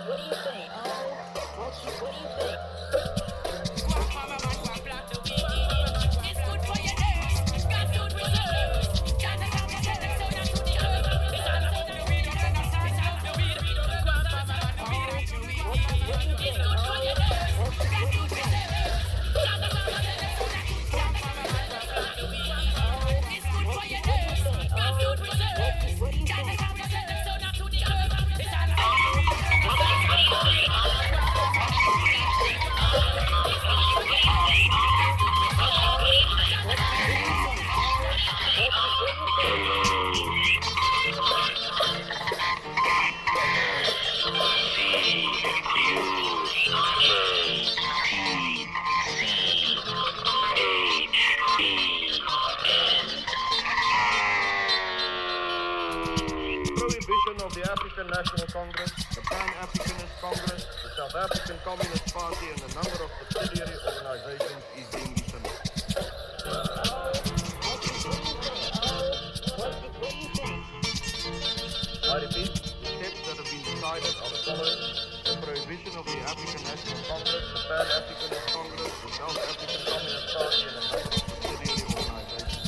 What do you think? Oh, what do you think? Prohibition of the African National Congress, the Pan-Africanist Congress, the South African Communist Party, and a number of subsidiary organizations is being rescinded. I repeat, the steps that have been decided are the following: the prohibition of the African National Congress, the Pan-Africanist Congress, the South African Communist Party, and a number of subsidiary organizations.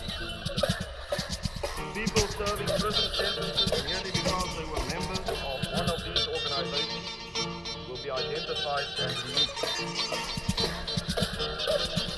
People serving prison sentences merely because they were members of one of these organizations will be identified as unique.